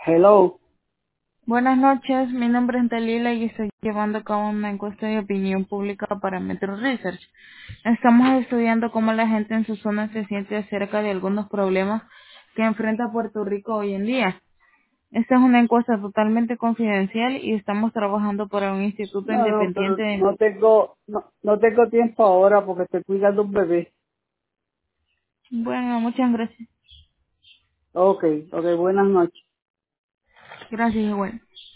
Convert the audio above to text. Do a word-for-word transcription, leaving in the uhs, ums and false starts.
Hello. Buenas noches, mi nombre es Dalila y estoy llevando a cabo una encuesta de opinión pública para Metro Research. Estamos estudiando cómo la gente en su zona se siente acerca de algunos problemas que enfrenta Puerto Rico hoy en día. Esta es una encuesta totalmente confidencial y estamos trabajando para un instituto No, no, pero independiente de... no tengo, no, no tengo tiempo ahora porque estoy cuidando un bebé. Bueno, muchas gracias. Ok, ok, buenas noches. Gracias, igual.